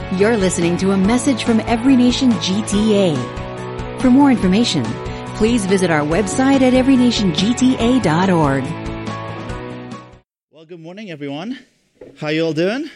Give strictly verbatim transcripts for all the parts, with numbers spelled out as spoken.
You're listening to a message from Every Nation G T A. For more information, please visit our website at every nation g t a dot org. Well, good morning, everyone. How you all doing?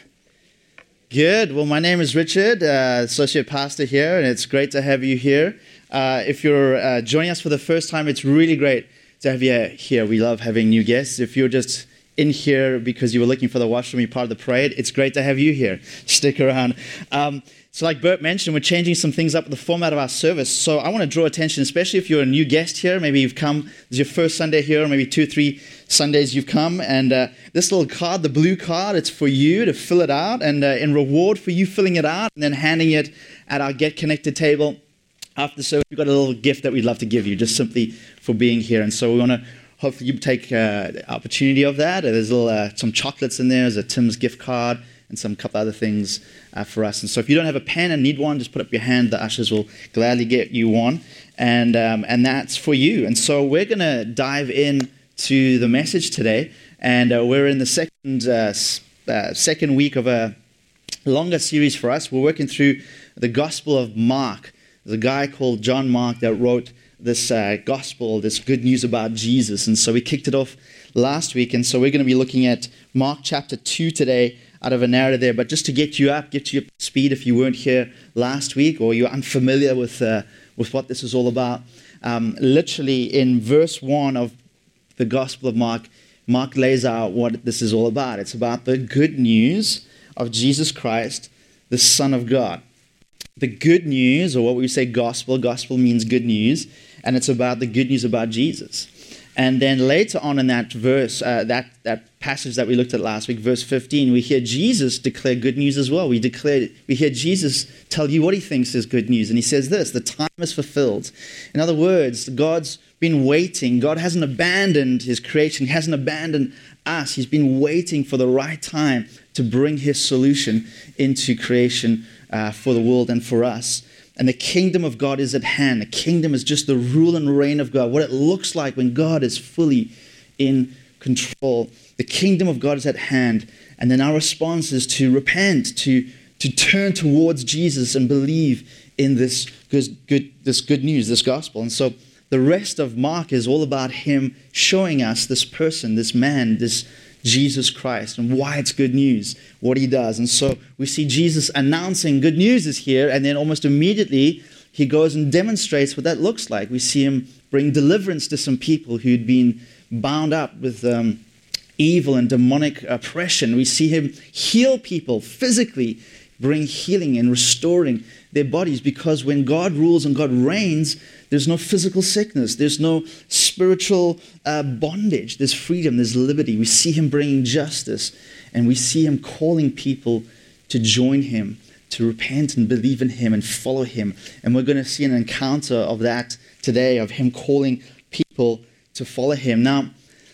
Good. Well, my name is Richard, uh, Associate Pastor here, and it's great to have you here. Uh, if you're uh, joining us for the first time, it's really great to have you here. We love having new guests. If you're just in here because you were looking for the washroom, you're part of the parade, it's great to have you here. Stick around. Um, so like Bert mentioned, we're changing some things up with the format of our service. So I want to draw attention, especially if you're a new guest here. Maybe you've come, this is your first Sunday here, or maybe two, three Sundays you've come. And uh, this little card, the blue card, it's for you to fill it out. And uh, in reward for you filling it out and then handing it at our Get Connected table after the service, we've got a little gift that we'd love to give you just simply for being here. And so we want to hopefully you take uh, the opportunity of that. There's a little, uh, some chocolates in there. There's a Tim's gift card and some couple other things uh, for us. And so if you don't have a pen and need one, just put up your hand. The ushers will gladly get you one. And um, and that's for you. And so we're going to dive in to the message today. And uh, we're in the second, uh, uh, second week of a longer series for us. We're working through the Gospel of Mark. There's a guy called John Mark that wrote this uh, gospel, this good news about Jesus. And so we kicked it off last week. And so we're going to be looking at Mark chapter two today out of a narrative there. But just to get you up, get you up to speed if you weren't here last week or you're unfamiliar with uh, with what this is all about. Um, literally in verse one of the Gospel of Mark, Mark lays out what this is all about. It's about the good news of Jesus Christ, the Son of God. The good news, or what we say gospel, gospel means good news, and it's about the good news about Jesus. And then later on in that verse, uh, that, that passage that we looked at last week, verse fifteen, we hear Jesus declare good news as well. We declare, we hear Jesus tell you what he thinks is good news. And he says this, the time is fulfilled. In other words, God's been waiting. God hasn't abandoned his creation. He hasn't abandoned us. He's been waiting for the right time to bring his solution into creation uh, for the world and for us. And the kingdom of God is at hand. The kingdom is just the rule and reign of God, what it looks like when God is fully in control. The kingdom of God is at hand. And then our response is to repent, to, to turn towards Jesus and believe in this good, good, this good news, this gospel. And so the rest of Mark is all about him showing us this person, this man, this Jesus Christ, and why it's good news, what he does. And so we see Jesus announcing good news is here, and then almost immediately he goes and demonstrates what that looks like. We see him bring deliverance to some people who'd been bound up with um, evil and demonic oppression. We see him heal people physically, bring healing and restoring their bodies, because when God rules and God reigns, there's no physical sickness. There's no spiritual uh, bondage. There's freedom. There's liberty. We see him bringing justice, and we see him calling people to join him, to repent and believe in him and follow him. And we're going to see an encounter of that today, of him calling people to follow him. Now,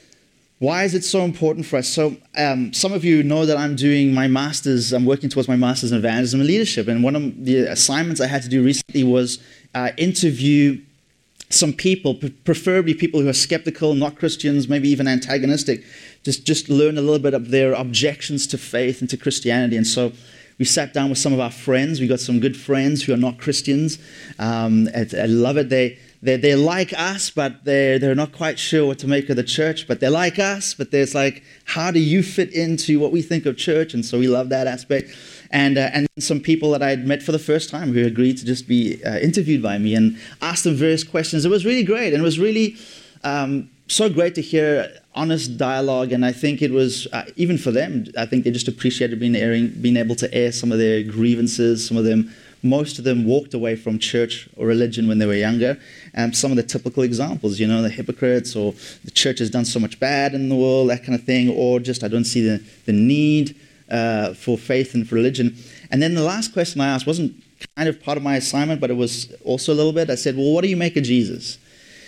why is it so important for us? So um, some of you know that I'm doing my master's, I'm working towards my master's in evangelism and leadership. And one of the assignments I had to do recently was uh, interview some people, preferably people who are skeptical, not Christians, maybe even antagonistic, just, just learn a little bit of their objections to faith and to Christianity. And so we sat down with some of our friends. We got some good friends who are not Christians. Um, I, I love it. They They're, they're like us, but they're, they're not quite sure what to make of the church. But they're like us, but there's like, how do you fit into what we think of church? And so we love that aspect. And uh, and some people that I had met for the first time who agreed to just be uh, interviewed by me and asked them various questions. It was really great. And it was really um, so great to hear honest dialogue. And I think it was, uh, even for them, I think they just appreciated being, airing, being able to air some of their grievances. Some of them, most of them walked away from church or religion when they were younger. And some of the typical examples, you know, the hypocrites, or the church has done so much bad in the world, that kind of thing, or just I don't see the, the need uh, for faith and for religion. And then the last question I asked wasn't kind of part of my assignment, but it was also a little bit. I said, well, what do you make of Jesus?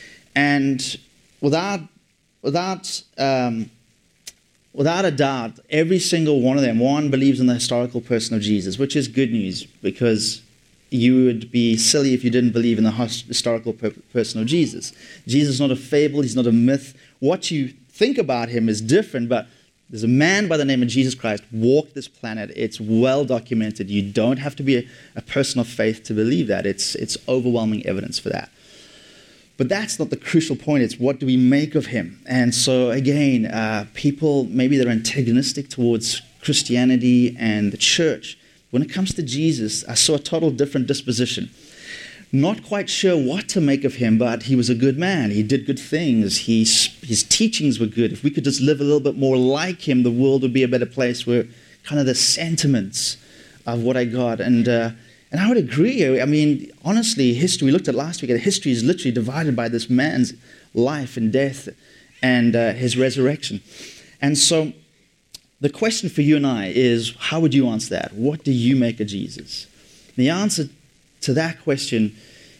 And without, without, um, without a doubt, every single one of them, one believes in the historical person of Jesus, which is good news, because you would be silly if you didn't believe in the historical per- person of Jesus. Jesus is not a fable. He's not a myth. What you think about him is different, but There's a man by the name of Jesus Christ walked this planet. It's well documented. You don't have to be a, a person of faith to believe that. It's, it's overwhelming evidence for that. But that's not the crucial point. It's what do we make of him? And so again, uh, people, maybe they're antagonistic towards Christianity and the church. When it comes to Jesus, I saw a total different disposition. Not quite sure what to make of him, but he was a good man. He did good things. He, his teachings were good. If we could just live a little bit more like him, the world would be a better place. Were kind of the sentiments of what I got. And uh, and I would agree. I mean, honestly, history, we looked at last week, history is literally divided by this man's life and death and uh, his resurrection. And so the question for you and I is, how would you answer that? What do you make of Jesus? The answer to that question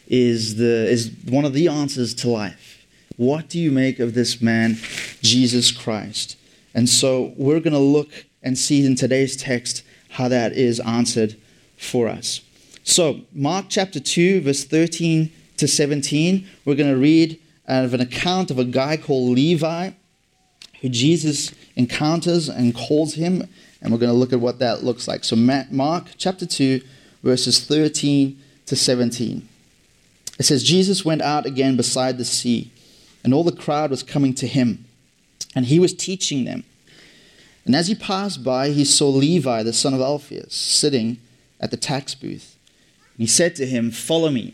is the is one of the answers to life. What do you make of this man, Jesus Christ? And so we're going to look and see in today's text how that is answered for us. So Mark chapter two, verse thirteen to seventeen, we're going to read out of an account of a guy called Levi, who Jesus encounters and calls him, and we're going to look at what that looks like. So Mark chapter two, verses thirteen to seventeen. It says, Jesus went out again beside the sea, and all the crowd was coming to him, and he was teaching them. And as he passed by, he saw Levi, the son of Alphaeus, sitting at the tax booth. And he said to him, "Follow me."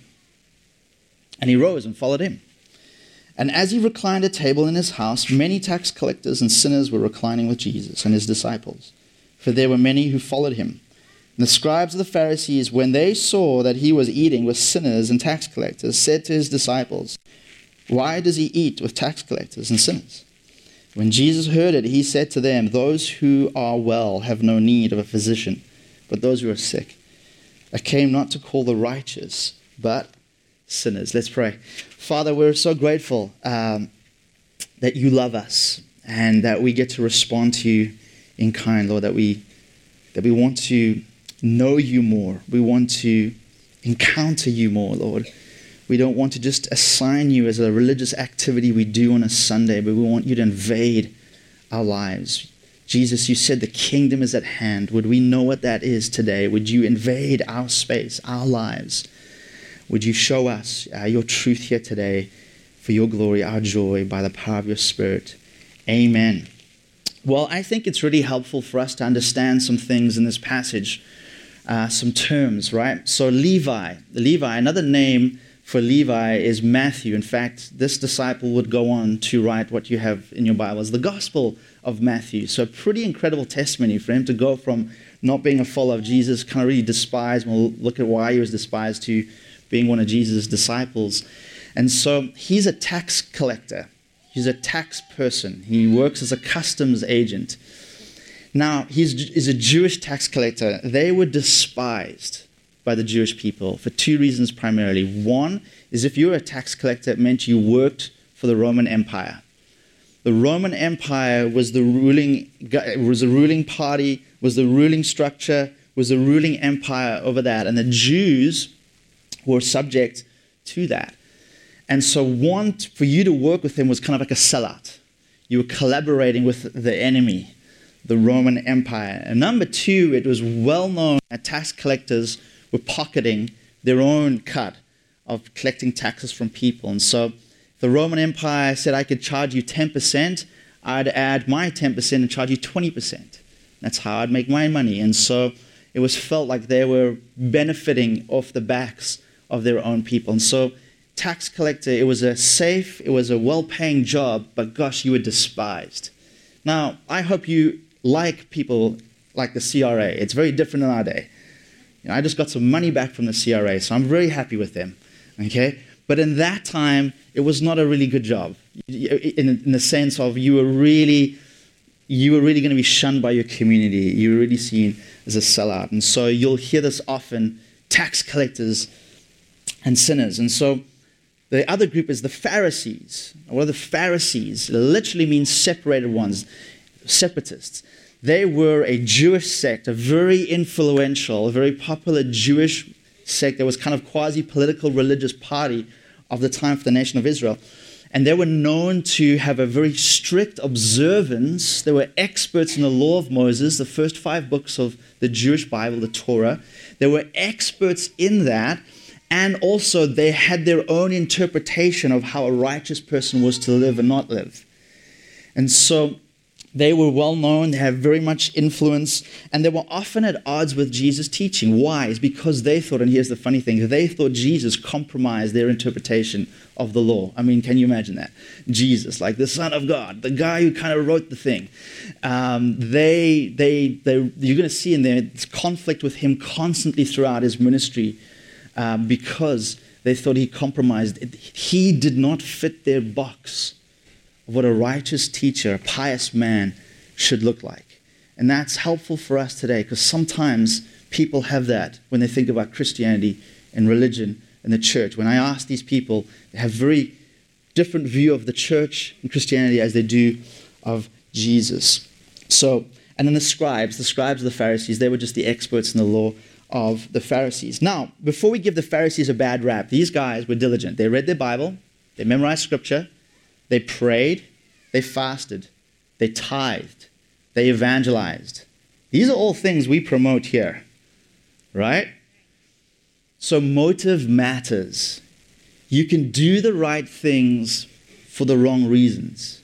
And he rose and followed him. And as he reclined at table in his house, many tax collectors and sinners were reclining with Jesus and his disciples, for there were many who followed him. And the scribes of the Pharisees, when they saw that he was eating with sinners and tax collectors, said to his disciples, "Why does he eat with tax collectors and sinners?" When Jesus heard it, he said to them, "Those who are well have no need of a physician, but those who are sick. I came not to call the righteous, but sinners." Let's pray. Father, we're so grateful um, that you love us and that we get to respond to you in kind, Lord, that we that we want to know you more. We want to encounter you more, Lord. We don't want to just assign you as a religious activity we do on a Sunday, but we want you to invade our lives. Jesus, you said the kingdom is at hand. Would we know what that is today? Would you invade our space, our lives? Would you show us uh, your truth here today for your glory, our joy, by the power of your Spirit? Amen. Well, I think it's really helpful for us to understand some things in this passage, uh, some terms, right? So Levi, Levi, another name for Levi is Matthew. In fact, this disciple would go on to write what you have in your Bibles, the Gospel of Matthew. So a pretty incredible testimony for him to go from not being a follower of Jesus, kind of really despised, we'll look at why he was despised, to being one of Jesus' disciples. And so he's a tax collector. He's a tax person. He works as a customs agent. Now, he's, he's a Jewish tax collector. They were despised by the Jewish people for two reasons primarily. One is if you were a tax collector, it meant you worked for the Roman Empire. The Roman Empire was the ruling, was the ruling party, was the ruling structure, was the ruling empire over that. And the Jews were subject to that. And so one, for you to work with him was kind of like a sellout. You were collaborating with the enemy, the Roman Empire. And number two, it was well known that tax collectors were pocketing their own cut of collecting taxes from people. And so if the Roman Empire said I could charge you ten percent, I'd add my ten percent and charge you twenty percent. That's how I'd make my money. And so it was felt like they were benefiting off the backs of their own people. And so tax collector, it was a safe, it was a well-paying job, but gosh, you were despised. Now, I hope you like people like the C R A. It's very different in our day. You know, I just got some money back from the C R A, so I'm very happy with them. Okay? But in that time, it was not a really good job. In, in the sense of you were really, you were really going to be shunned by your community. You were really seen as a sellout. And so you'll hear this often, tax collectors and sinners. And so the other group is the Pharisees. What are the Pharisees? It literally means separated ones, separatists. They were a Jewish sect, a very influential, a very popular Jewish sect that was kind of quasi-political religious party of the time for the nation of Israel. And they were known to have a very strict observance. They were experts in the law of Moses, the first five books of the Jewish Bible, the Torah. They were experts in that. And also they had their own interpretation of how a righteous person was to live and not live. And so they were well known, they have very much influence, and they were often at odds with Jesus' teaching. Why? It's because they thought, and here's the funny thing, they thought Jesus compromised their interpretation of the law. I mean, can you imagine that? Jesus, like the Son of God, the guy who kind of wrote the thing. Um, they, they, they, you're going to see in there this conflict with him constantly throughout his ministry um, because they thought he compromised. He did not fit their box of what a righteous teacher, a pious man should look like. And that's helpful for us today because sometimes people have that when they think about Christianity and religion and the church. When I ask these people, they have a very different view of the church and Christianity as they do of Jesus. So, and then the scribes, the scribes of the Pharisees, they were just the experts in the law of the Pharisees. Now, before we give the Pharisees a bad rap, these guys were diligent. They read their Bible, they memorized scripture, they prayed, they fasted, they tithed, they evangelized. These are all things we promote here, right? So motive matters. You can do the right things for the wrong reasons.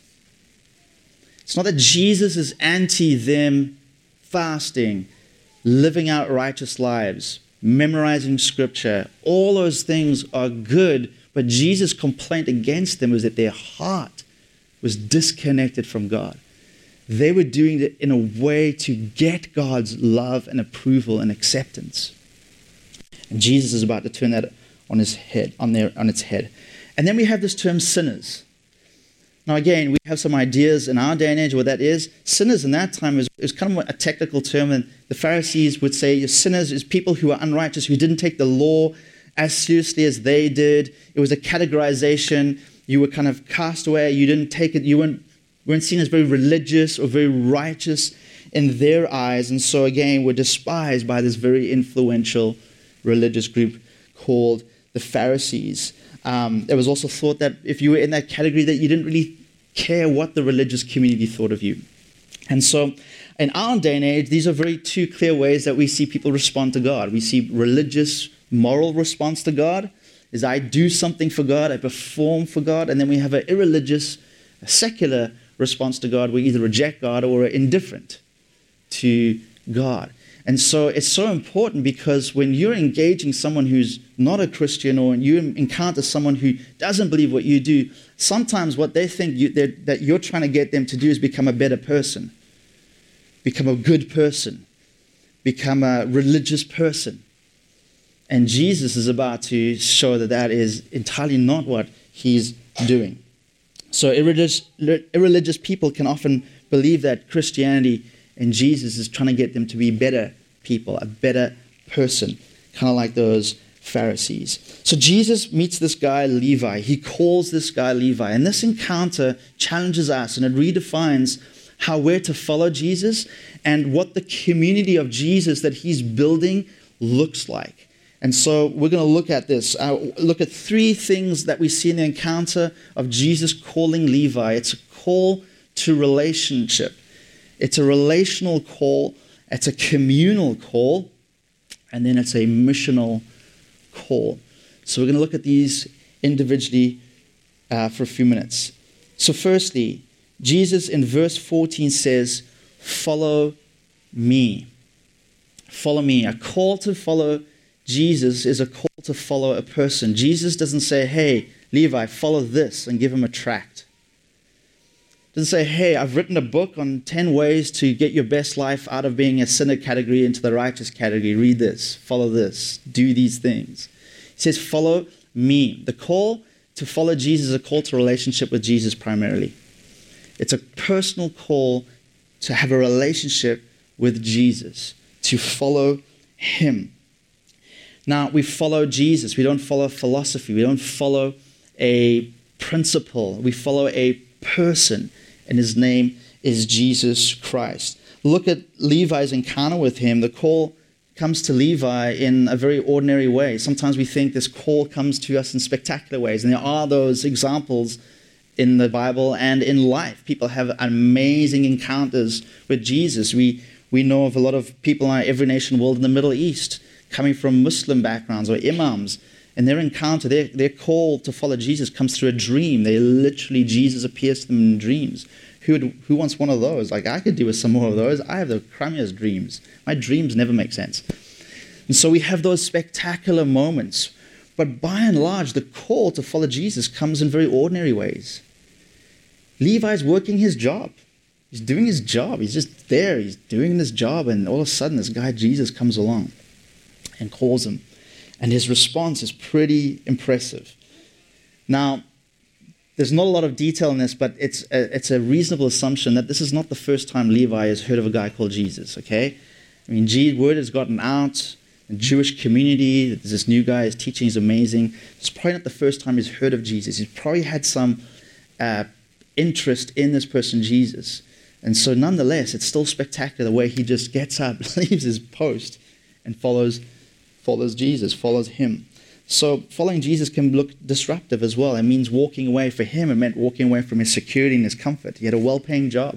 It's not that Jesus is anti them fasting, living out righteous lives, memorizing scripture. All those things are good. But Jesus' complaint against them was that their heart was disconnected from God. They were doing it in a way to get God's love and approval and acceptance. And Jesus is about to turn that on his head, on their, on its head. And then we have this term sinners. Now again, we have some ideas in our day and age what that is. Sinners in that time is, is kind of a technical term, and the Pharisees would say sinners is people who are unrighteous, who didn't take the law as seriously as they did. It was a categorization. You were kind of cast away. You didn't take it. You weren't, weren't seen as very religious or very righteous in their eyes. And so again, were despised by this very influential religious group called the Pharisees. Um, it was also thought that if you were in that category that you didn't really care what the religious community thought of you. And so in our day and age, these are very two clear ways that we see people respond to God. We see religious moral response to God is I do something for God, I perform for God, and then we have an irreligious, a secular response to God. We either reject God or are indifferent to God. And so it's so important because when you're engaging someone who's not a Christian or you encounter someone who doesn't believe what you do, sometimes what they think you, that you're trying to get them to do is become a better person, become a good person, become a religious person. And Jesus is about to show that that is entirely not what he's doing. So irreligious, irreligious people can often believe that Christianity and Jesus is trying to get them to be better people, a better person, kind of like those Pharisees. So Jesus meets this guy, Levi. He calls this guy Levi. And this encounter challenges us, and it redefines how we're to follow Jesus and what the community of Jesus that he's building looks like. And so we're going to look at this. Uh, look at three things that we see in the encounter of Jesus calling Levi. It's a call to relationship. It's a relational call. It's a communal call. And then it's a missional call. So we're going to look at these individually uh, for a few minutes. So firstly, Jesus in verse fourteen says, follow me. Follow me. A call to follow Jesus is a call to follow a person. Jesus doesn't say, hey, Levi, follow this and give him a tract. Doesn't say, hey, I've written a book on ten ways to get your best life out of being a sinner category into the righteous category. Read this, follow this, do these things. He says, follow me. The call to follow Jesus is a call to relationship with Jesus primarily. It's a personal call to have a relationship with Jesus, to follow him. Now, we follow Jesus. We don't follow philosophy. We don't follow a principle. We follow a person, and his name is Jesus Christ. Look at Levi's encounter with him. The call comes to Levi in a very ordinary way. Sometimes we think this call comes to us in spectacular ways, and there are those examples in the Bible and in life. People have amazing encounters with Jesus. We we know of a lot of people in our Every Nation world in the Middle East coming from Muslim backgrounds or imams, and their encounter, their, their call to follow Jesus comes through a dream. They literally, Jesus appears to them in dreams. Who would, who wants one of those? Like, I could do with some more of those. I have the crummiest dreams. My dreams never make sense. And so we have those spectacular moments. But by and large, the call to follow Jesus comes in very ordinary ways. Levi's working his job. He's doing his job. He's just there. He's doing this job. And all of a sudden, this guy Jesus comes along and calls him. And his response is pretty impressive. Now, there's not a lot of detail in this, but it's a, it's a reasonable assumption that this is not the first time Levi has heard of a guy called Jesus, okay? I mean, G, word has gotten out. The Jewish community, there's this new guy, his teaching is amazing. It's probably not the first time he's heard of Jesus. He's probably had some uh, interest in this person, Jesus. And so nonetheless, it's still spectacular the way he just gets up, leaves his post, and follows follows Jesus, follows him. So following Jesus can look disruptive as well. It means walking away. For him, it meant walking away from his security and his comfort. He had a well-paying job.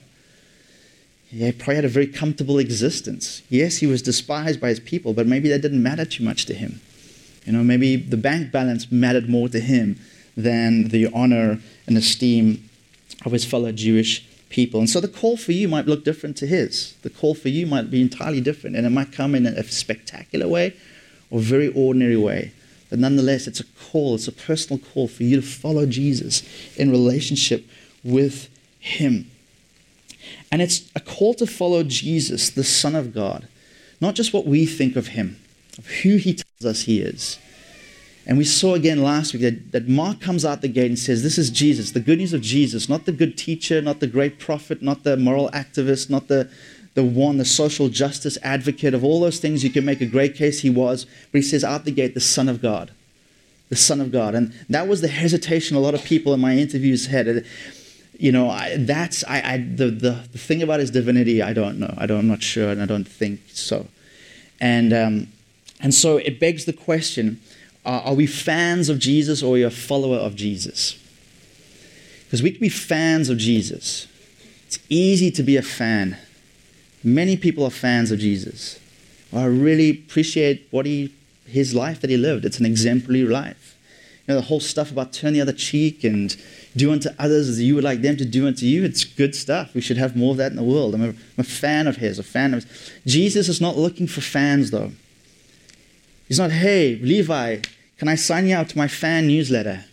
He probably had a very comfortable existence. Yes, he was despised by his people, but maybe that didn't matter too much to him. You know, maybe the bank balance mattered more to him than the honor and esteem of his fellow Jewish people. And so the call for you might look different to his. The call for you might be entirely different, and it might come in a spectacular way or a very ordinary way. But nonetheless, it's a call, it's a personal call for you to follow Jesus in relationship with him. And it's a call to follow Jesus, the Son of God, not just what we think of him, of who he tells us he is. And we saw again last week that, that Mark comes out the gate and says, this is Jesus, the good news of Jesus, not the good teacher, not the great prophet, not the moral activist, not the, the one, the social justice advocate. Of all those things, you can make a great case he was, but he says out the gate, the Son of God, the Son of God. And that was the hesitation a lot of people in my interviews had. You know, I, that's I, I the, the the thing about his divinity, I don't know. I don't, I'm not sure, and I don't think so. And um, and so it begs the question: uh, are we fans of Jesus, or are we a follower of Jesus? Because we can be fans of Jesus. It's easy to be a fan. Many people are fans of Jesus. I really appreciate what he his life that he lived. It's an exemplary life. You know, the whole stuff about turn the other cheek and do unto others as you would like them to do unto you. It's good stuff. We should have more of that in the world. I'm a, I'm a fan of his, a fan of his. Jesus is not looking for fans, though. He's not, hey, Levi, can I sign you up to my fan newsletter?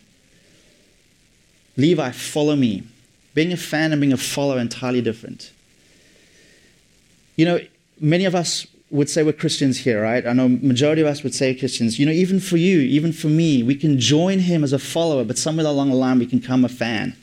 Levi, follow me. Being a fan and being a follower are entirely different. You know, many of us would say we're Christians here, right? I know majority of us would say Christians. You know, even for you, even for me, we can join him as a follower, but somewhere along the line we can become a fan.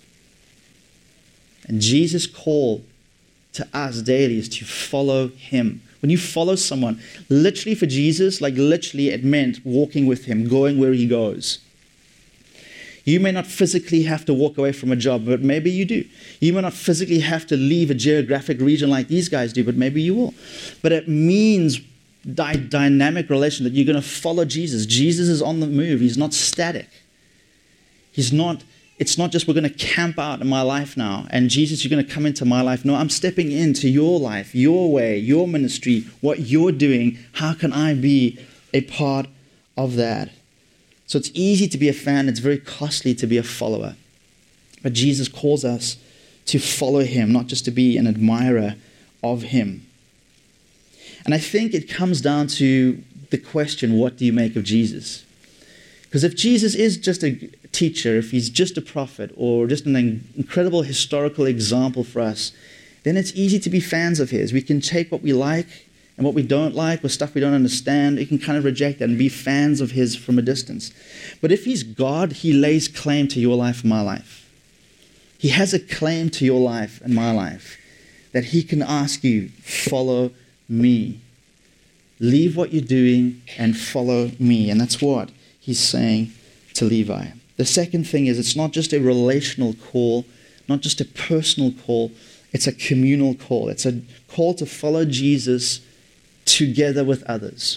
And Jesus' call to us daily is to follow him. When you follow someone, literally for Jesus, like literally it meant walking with him, going where he goes. You may not physically have to walk away from a job, but maybe you do. You may not physically have to leave a geographic region like these guys do, but maybe you will. But it means dy- dynamic relation, that you're going to follow Jesus. Jesus is on the move. He's not static. He's not, it's not just we're going to camp out in my life now, and Jesus, you're going to come into my life. No, I'm stepping into your life, your way, your ministry, what you're doing. How can I be a part of that? So it's easy to be a fan. It's very costly to be a follower. But Jesus calls us to follow him, not just to be an admirer of him. And I think it comes down to the question, what do you make of Jesus? Because if Jesus is just a teacher, if he's just a prophet, or just an incredible historical example for us, then it's easy to be fans of his. We can take what we like and what we don't like, or stuff we don't understand. We can kind of reject that and be fans of his from a distance. But if he's God, he lays claim to your life and my life. He has a claim to your life and my life, that he can ask you, follow me. Leave what you're doing and follow me. And that's what he's saying to Levi. The second thing is, it's not just a relational call, not just a personal call, it's a communal call. It's a call to follow Jesus together with others.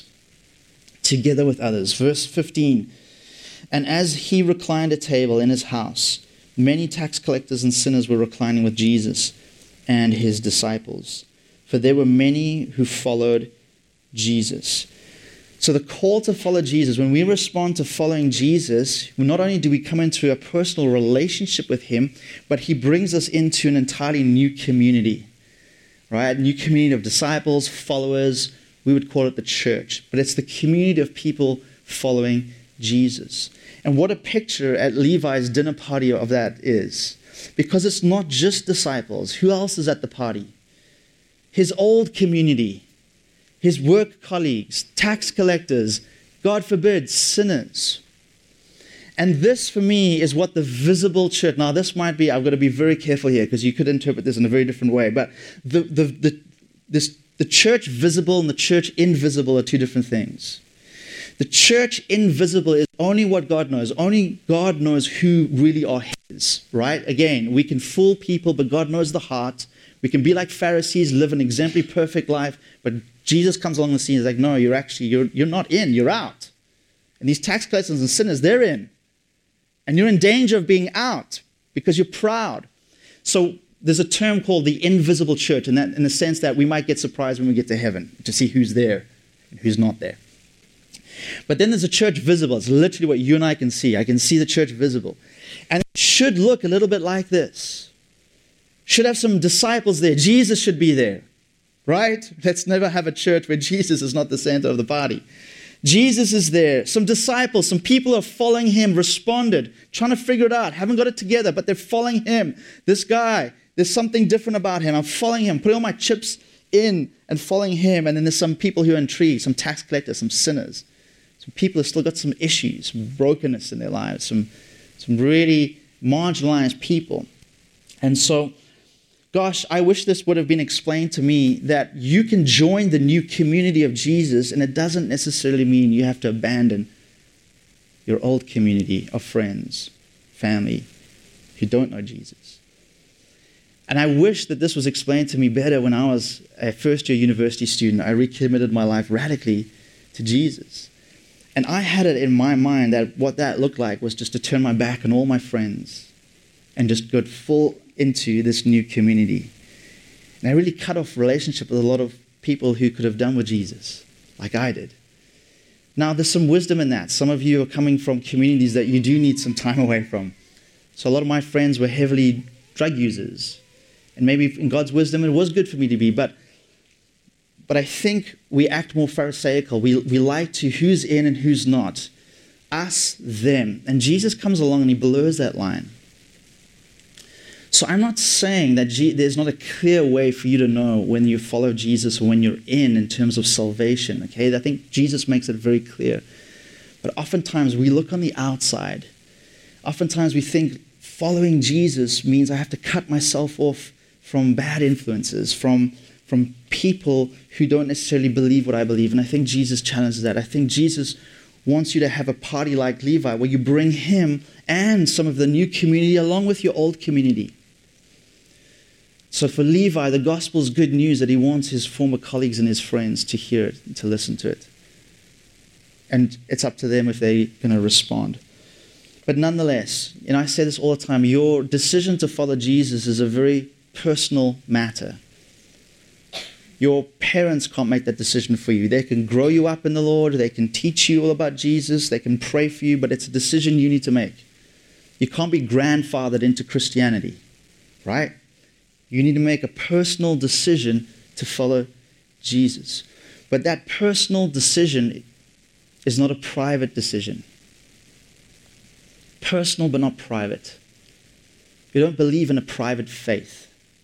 Together with others. Verse fifteen. And as he reclined at table in his house, Many tax collectors and sinners were reclining with Jesus and his disciples, for there were many who followed Jesus. So the call to follow Jesus, when we respond to following Jesus, not only do we come into a personal relationship with him, but he brings us into an entirely new community, right? A new community of disciples, followers. We would call it the church, but it's the community of people following Jesus. And what a picture at Levi's dinner party of that is. Because it's not just disciples. Who else is at the party? His old community, his work colleagues, tax collectors, God forbid, sinners. And this, for me, is what the visible church... Now, this might be... I've got to be very careful here, because you could interpret this in a very different way. But the, the, the, this, the church visible and the church invisible are two different things. The church invisible is only what God knows. Only God knows who really are his, right? Again, we can fool people, but God knows the heart. We can be like Pharisees, live an exemplary, perfect life, but Jesus comes along the scene and is like, no, you're actually, you're, you're not in, you're out. And these tax collectors and sinners, they're in. And you're in danger of being out because you're proud. So there's a term called the invisible church, and that in the sense that we might get surprised when we get to heaven to see who's there and who's not there. But then there's a church visible. It's literally what you and I can see. I can see the church visible. And it should look a little bit like this. Should have some disciples there. Jesus should be there, right? Let's never have a church where Jesus is not the center of the party. Jesus is there. Some disciples, some people are following him, responded, trying to figure it out, haven't got it together, but they're following him. This guy, there's something different about him. I'm following him, putting all my chips in and following him. And then there's some people who are intrigued, some tax collectors, some sinners. Some people have still got some issues, some brokenness in their lives, some, some really marginalized people. And so, gosh, I wish this would have been explained to me that you can join the new community of Jesus, and it doesn't necessarily mean you have to abandon your old community of friends, family, who don't know Jesus. And I wish that this was explained to me better when I was a first-year university student. I recommitted my life radically to Jesus. And I had it in my mind that what that looked like was just to turn my back on all my friends and just go full into this new community. And I really cut off relationship with a lot of people who could have done with Jesus, like I did. Now, there's some wisdom in that. Some of you are coming from communities that you do need some time away from. So a lot of my friends were heavily drug users. And maybe in God's wisdom, it was good for me to be, but But I think we act more pharisaical. We, we like to who's in and who's not. Us, them. And Jesus comes along and he blurs that line. So I'm not saying that G- there's not a clear way for you to know when you follow Jesus or when you're in in terms of salvation. Okay, I think Jesus makes it very clear. But oftentimes we look on the outside. Oftentimes we think following Jesus means I have to cut myself off from bad influences, from from people who don't necessarily believe what I believe. And I think Jesus challenges that. I think Jesus wants you to have a party like Levi, where you bring him and some of the new community along with your old community. So for Levi, the gospel is good news that he wants his former colleagues and his friends to hear it, to listen to it. And it's up to them if they're going to respond. But nonetheless, and I say this all the time, your decision to follow Jesus is a very personal matter. Your parents can't make that decision for you. They can grow you up in the Lord. They can teach you all about Jesus. They can pray for you, but it's a decision you need to make. You can't be grandfathered into Christianity, right? You need to make a personal decision to follow Jesus. But that personal decision is not a private decision. Personal but not private. You don't believe in a private faith.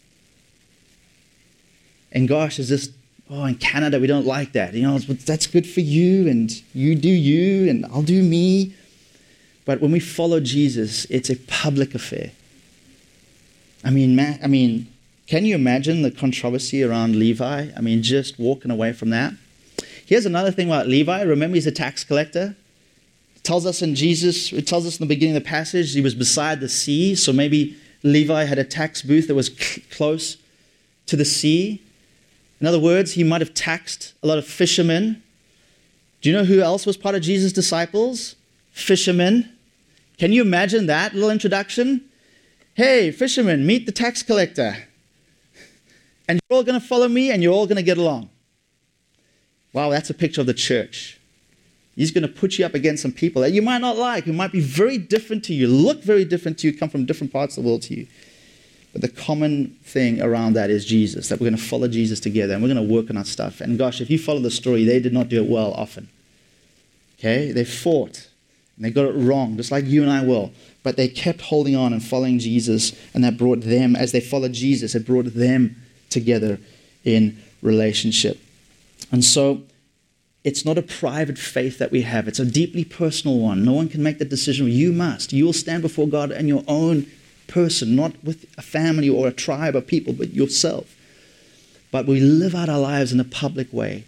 And gosh, is this, oh, in Canada, we don't like that. You know, that's good for you, and you do you, and I'll do me. But when we follow Jesus, it's a public affair. I mean, man, I mean, can you imagine the controversy around Levi? I mean, just walking away from that. Here's another thing about Levi. Remember, he's a tax collector. It tells us in Jesus, it tells us in the beginning of the passage, he was beside the sea. So maybe Levi had a tax booth that was c- close to the sea. In other words, he might have taxed a lot of fishermen. Do you know who else was part of Jesus' disciples? Fishermen. Can you imagine that little introduction? Hey, fishermen, meet the tax collector. And you're all going to follow me and you're all going to get along. Wow, that's a picture of the church. He's going to put you up against some people that you might not like, who might be very different to you, look very different to you, come from different parts of the world to you. But the common thing around that is Jesus, that we're going to follow Jesus together and we're going to work on our stuff. And gosh, if you follow the story, they did not do it well often. Okay? They fought and they got it wrong, just like you and I will. But they kept holding on and following Jesus, and that brought them, as they followed Jesus, it brought them together in relationship. And so it's not a private faith that we have. It's a deeply personal one. No one can make that decision. You must. You will stand before God in your own person, not with a family or a tribe of people, but yourself. But we live out our lives in a public way.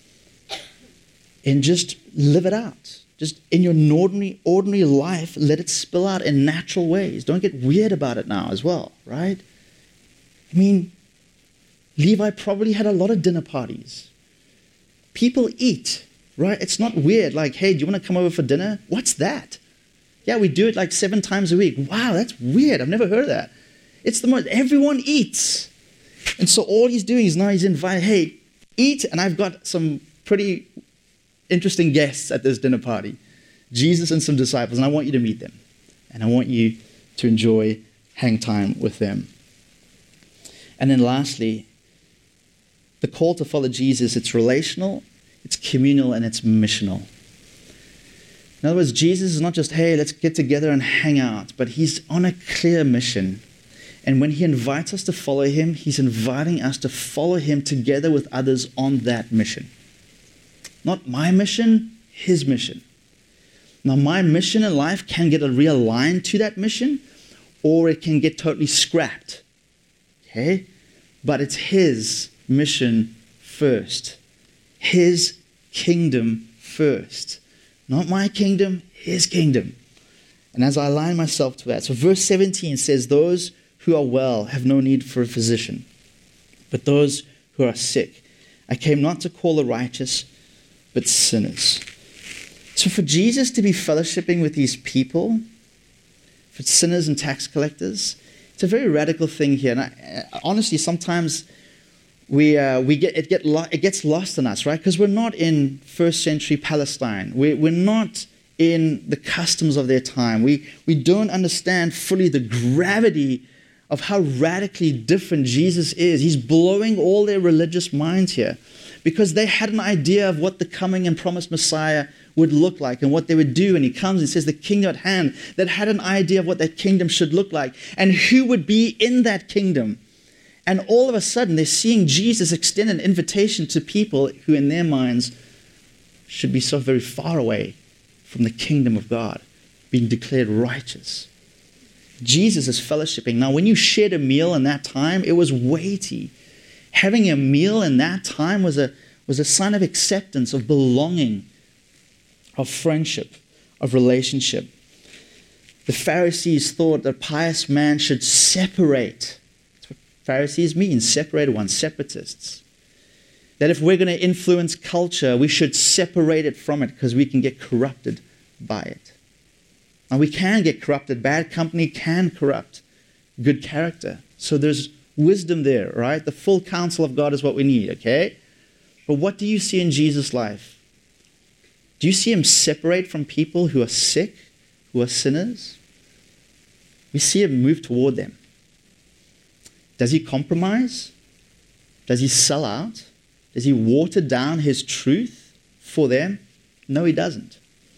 And just live it out. Just in your ordinary, ordinary life, let it spill out in natural ways. Don't get weird about it now as well, right? I mean, Levi probably had a lot of dinner parties. People eat, right? It's not weird. Like, hey, do you want to come over for dinner? What's that? Yeah, we do it like seven times a week. Wow, that's weird. I've never heard of that. It's the most, everyone eats. And so all he's doing is now he's inviting, hey, eat, and I've got some pretty interesting guests at this dinner party. Jesus and some disciples, and I want you to meet them. And I want you to enjoy hang time with them. And then lastly, the call to follow Jesus, it's relational, it's communal, and it's missional. In other words, Jesus is not just, hey, let's get together and hang out, but he's on a clear mission. And when he invites us to follow him, he's inviting us to follow him together with others on that mission. Not my mission, his mission. Now, my mission in life can get realigned to that mission, or it can get totally scrapped. Okay? But it's his mission first. His kingdom first. Not my kingdom, his kingdom. And as I align myself to that, so verse seventeen says, those who are well have no need for a physician, but those who are sick. I came not to call the righteous, but sinners. So for Jesus to be fellowshipping with these people, for sinners and tax collectors, it's a very radical thing here. And I, honestly, sometimes we uh, we get it get lo- it gets lost on us, right? Because we're not in first century Palestine. We we're not in the customs of their time. We we don't understand fully the gravity of how radically different Jesus is. He's blowing all their religious minds here, because they had an idea of what the coming and promised Messiah would look like and what they would do. And he comes and says, the kingdom at hand, that had an idea of what that kingdom should look like and who would be in that kingdom. And all of a sudden, they're seeing Jesus extend an invitation to people who in their minds should be so very far away from the kingdom of God, being declared righteous. Jesus is fellowshipping. Now, when you shared a meal in that time, it was weighty. Having a meal in that time was a, was a sign of acceptance, of belonging, of friendship, of relationship. The Pharisees thought that a pious man should separate. That's what Pharisees mean, separated ones, separatists. That if we're going to influence culture, we should separate it from it because we can get corrupted by it. Now, we can get corrupted. Bad company can corrupt good character. So there's wisdom there, right? The full counsel of God is what we need, okay? But what do you see in Jesus' life? Do you see him separate from people who are sick, who are sinners? We see him move toward them. Does he compromise? Does he sell out? Does he water down his truth for them? No, he doesn't.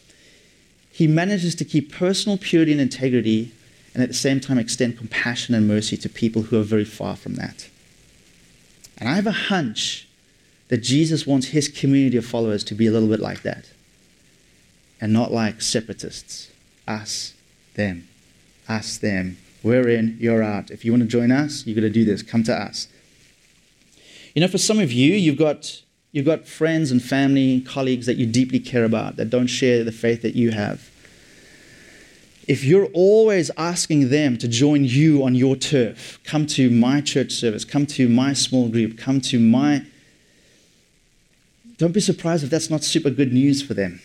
He manages to keep personal purity and integrity, and at the same time extend compassion and mercy to people who are very far from that. And I have a hunch that Jesus wants his community of followers to be a little bit like that. And not like separatists. Us, them. Us, them. We're in, you're out. If you want to join us, you've got to do this. Come to us. You know, for some of you, you've got you've got friends and family and colleagues that you deeply care about that don't share the faith that you have. If you're always asking them to join you on your turf, come to my church service, come to my small group, come to my... Don't be surprised if that's not super good news for them.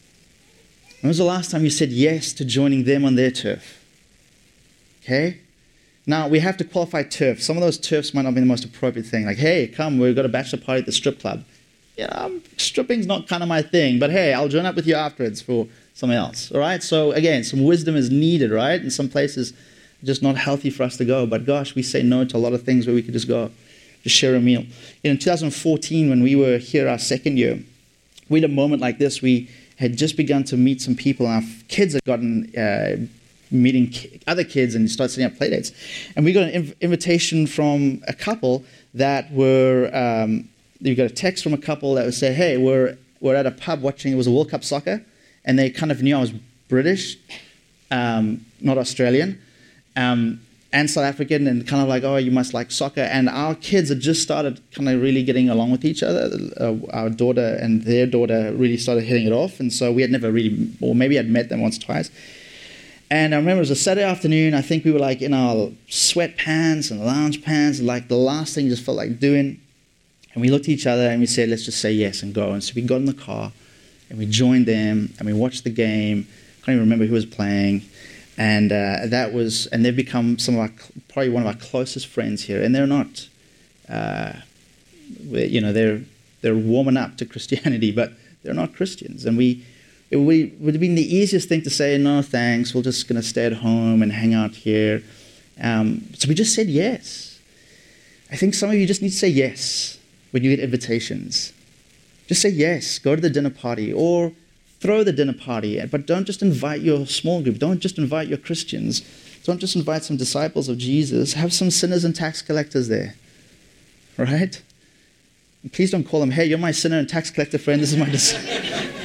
When was the last time you said yes to joining them on their turf? Okay? Now, we have to qualify turf. Some of those turfs might not be the most appropriate thing. Like, hey, come, we've got a bachelor party at the strip club. Yeah, um, stripping's not kind of my thing, but hey, I'll join up with you afterwards for something else, all right? So again, some wisdom is needed, right? In some places, just not healthy for us to go. But gosh, we say no to a lot of things where we could just go, just share a meal. In two thousand fourteen, when we were here our second year, we had a moment like this. We had just begun to meet some people, and our kids had gotten uh, meeting ki- other kids and started setting up play dates. And we got an inv- invitation from a couple that were, um, we got a text from a couple that would say, hey, we're, we're at a pub watching, it was a World Cup soccer, and they kind of knew I was British, um, not Australian, um, and South African, and kind of like, oh, you must like soccer. And our kids had just started kind of really getting along with each other. Uh, our daughter and their daughter really started hitting it off, and so we had never really, or maybe I'd met them once or twice. And I remember it was a Saturday afternoon. I think we were like in our sweatpants and lounge pants, like the last thing just felt like doing. And we looked at each other and we said, let's just say yes and go. And so we got in the car and we joined them and we watched the game. I can't even remember who was playing. And uh, that was, and they've become some of our, probably one of our closest friends here. And they're not, uh, you know, they're they're warming up to Christianity, but they're not Christians. And we, it would have been the easiest thing to say, no, thanks, we're just going to stay at home and hang out here. Um, so we just said yes. I think some of you just need to say yes when you get invitations. Just say yes, go to the dinner party, or throw the dinner party, but don't just invite your small group. Don't just invite your Christians. Don't just invite some disciples of Jesus. Have some sinners and tax collectors there, right? And please don't call them, hey, you're my sinner and tax collector friend. This is my disciple.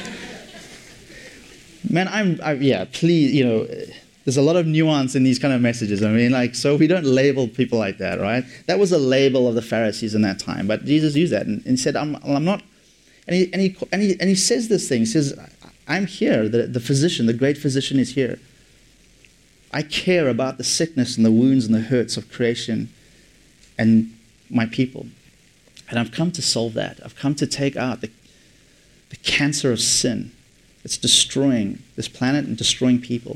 Man, I'm, I, yeah, please, you know, there's a lot of nuance in these kind of messages. I mean, like, so we don't label people like that, right? That was a label of the Pharisees in that time, but Jesus used that and, and he said, I'm, I'm not, and he, and, he, and, he, and he says this thing, he says, I'm here, the, the physician, the great physician is here. I care about the sickness and the wounds and the hurts of creation and my people. And I've come to solve that. I've come to take out the, the cancer of sin. It's destroying this planet and destroying people.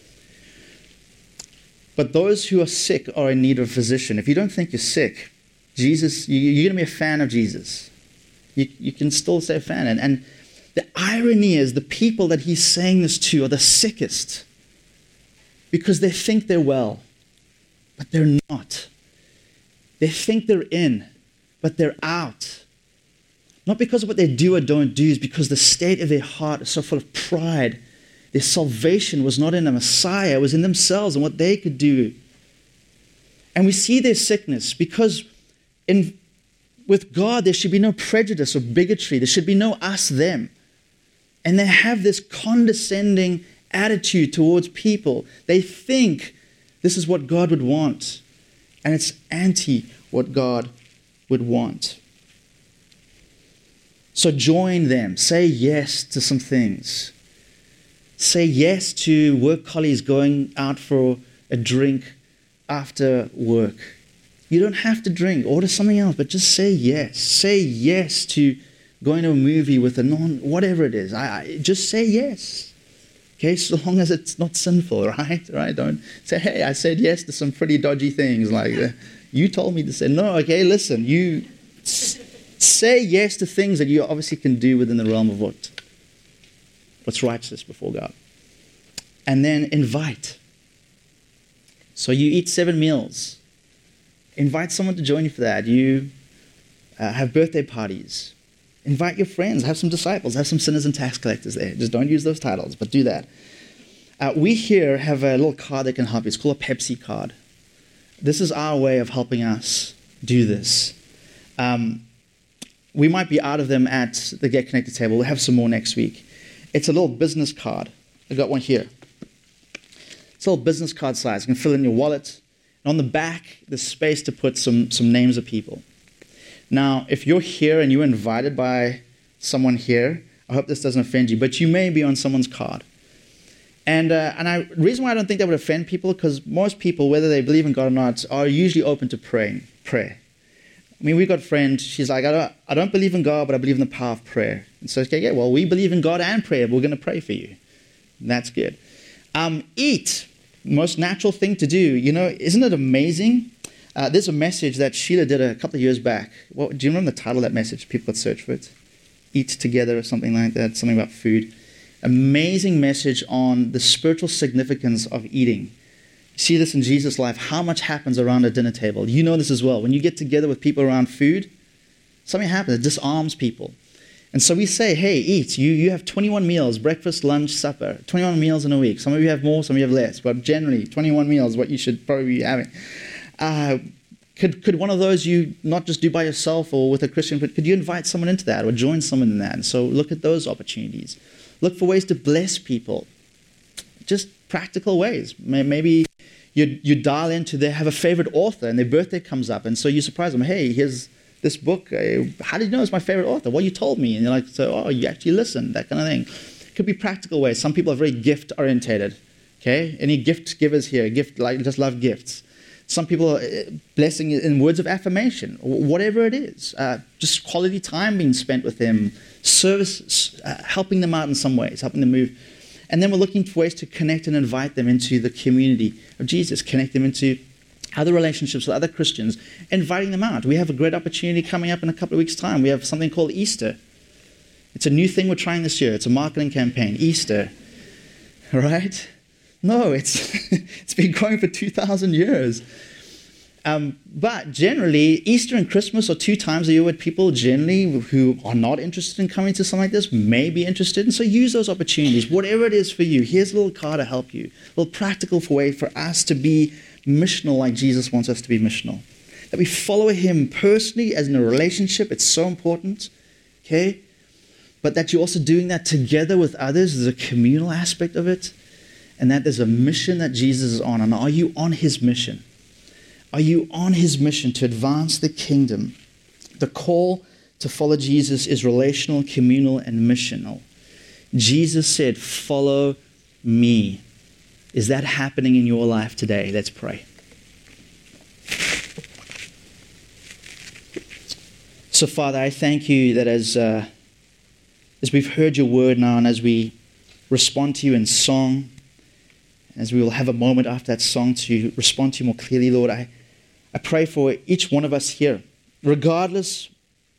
But those who are sick are in need of a physician. If you don't think you're sick, Jesus, you, you're going to be a fan of Jesus. You, you can still say a fan. And, and the irony is the people that he's saying this to are the sickest because they think they're well, but they're not. They think they're in, but they're out. Not because of what they do or don't do, it's because the state of their heart is so full of pride. Their salvation was not in a Messiah, it was in themselves and what they could do. And we see their sickness because in, with God there should be no prejudice or bigotry. There should be no us, them. And they have this condescending attitude towards people. They think this is what God would want. And it's anti what God would want. So join them. Say yes to some things. Say yes to work colleagues going out for a drink after work. You don't have to drink. Order something else, but just say yes. Say yes to going to a movie with a non, whatever it is. I, I just say yes. Okay, so long as it's not sinful, right? Right? Don't say, hey, I said yes to some pretty dodgy things. Like, uh, you told me to say no. Okay, listen, you s- say yes to things that you obviously can do within the realm of what, what's righteous before God. And then invite. So you eat seven meals. Invite someone to join you for that. You uh, have birthday parties. Invite your friends. Have some disciples. Have some sinners and tax collectors there. Just don't use those titles, but do that. Uh, we here have a little card that can help you. It's called a Pepsi card. This is our way of helping us do this. Um, we might be out of them at the Get Connected table. We'll have some more next week. It's a little business card. I've got one here. It's a little business card size. You can fill in your wallet. And on the back, there's space to put some, some names of people. Now, if you're here and you're invited by someone here, I hope this doesn't offend you, but you may be on someone's card. And uh, and I, the reason why I don't think that would offend people, because most people, whether they believe in God or not, are usually open to praying, prayer. I mean, we've got a friend, she's like, I don't, I don't believe in God, but I believe in the power of prayer. And so, okay, yeah, well, we believe in God and prayer, but we're going to pray for you. And that's good. Um, eat. most natural thing to do. You know, isn't it amazing? Uh, there's a message that Sheila did a couple of years back. What, do you remember the title of that message? People could search for it. Eat Together or something like that, something about food. Amazing message on the spiritual significance of eating. You see this in Jesus' life, how much happens around a dinner table. You know this as well. When you get together with people around food, something happens. It disarms people. And so we say, hey, eat. You, you have twenty-one meals, breakfast, lunch, supper. twenty-one meals in a week. Some of you have more, some of you have less. But generally, twenty-one meals is what you should probably be having. Uh, could, could one of those you not just do by yourself or with a Christian, but could you invite someone into that or join someone in that? And so look at those opportunities. Look for ways to bless people. Just practical ways. Maybe you you dial into, they have a favorite author and their birthday comes up. And so you surprise them. Hey, here's this book. How did you know it's my favorite author? Well, you told me. And you're like, so, oh, you actually listened, that kind of thing. It could be practical ways. Some people are very gift orientated. Okay? Any gift givers here? Gift, like, just love gifts. Some people are blessing in words of affirmation, whatever it is. Uh, just quality time being spent with them, service, uh, helping them out in some ways, helping them move. And then we're looking for ways to connect and invite them into the community of Jesus, connect them into other relationships with other Christians, inviting them out. We have a great opportunity coming up in a couple of weeks' time. We have something called Easter. It's a new thing we're trying this year. It's a marketing campaign, Easter. All right? No, it's it's been going for two thousand years. Um, but generally, Easter and Christmas are two times a year where people generally who are not interested in coming to something like this may be interested. And so use those opportunities, whatever it is for you. Here's a little card to help you, a little practical way for us to be missional like Jesus wants us to be missional. That we follow him personally as in a relationship. It's so important, okay? But that you're also doing that together with others. There's a communal aspect of it. And that there's a mission that Jesus is on. And are you on his mission? Are you on his mission to advance the kingdom? The call to follow Jesus is relational, communal, and missional. Jesus said, follow me. Is that happening in your life today? Let's pray. So, Father, I thank you that as, uh, as we've heard your word now and as we respond to you in song, as we will have a moment after that song to respond to you more clearly, Lord, I, I pray for each one of us here, regardless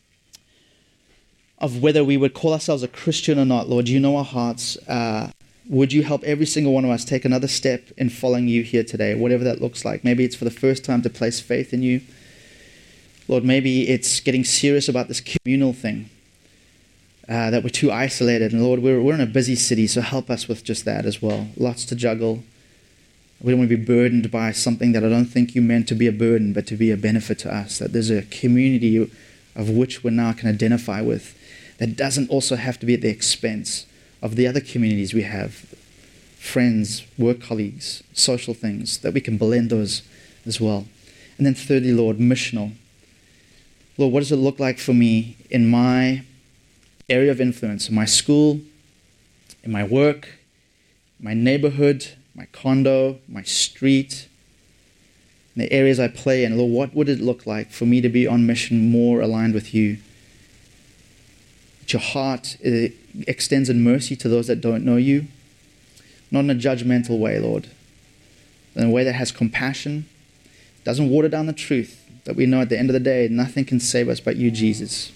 of whether we would call ourselves a Christian or not, Lord, you know our hearts. Uh, would you help every single one of us take another step in following you here today, whatever that looks like. Maybe it's for the first time to place faith in you. Lord, maybe it's getting serious about this communal thing, uh, that we're too isolated. And Lord, we're, we're in a busy city, so help us with just that as well. Lots to juggle. We don't want to be burdened by something that I don't think you meant to be a burden, but to be a benefit to us. That there's a community of which we now can identify with that doesn't also have to be at the expense of the other communities we have, friends, work colleagues, social things, that we can blend those as well. And then thirdly, Lord, missional. Lord, what does it look like for me in my area of influence, in my school, in my work, my neighborhood, my condo, my street, in the areas I play in? Lord, what would it look like for me to be on mission more aligned with you? That your heart uh, extends in mercy to those that don't know you, not in a judgmental way, Lord, but in a way that has compassion, doesn't water down the truth, that we know at the end of the day, nothing can save us but you, Jesus.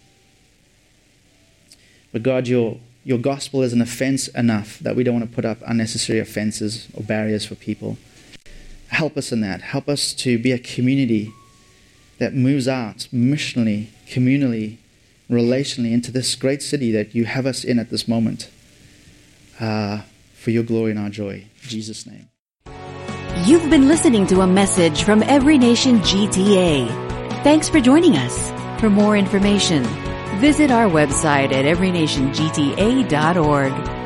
But God, your, your gospel is an offense enough that we don't want to put up unnecessary offenses or barriers for people. Help us in that. Help us to be a community that moves out missionally, communally, relationally into this great city that you have us in at this moment, uh, for your glory and our joy. In Jesus' name. You've been listening to a message from Every Nation G T A. Thanks for joining us. For more information, visit our website at every nation g t a dot org.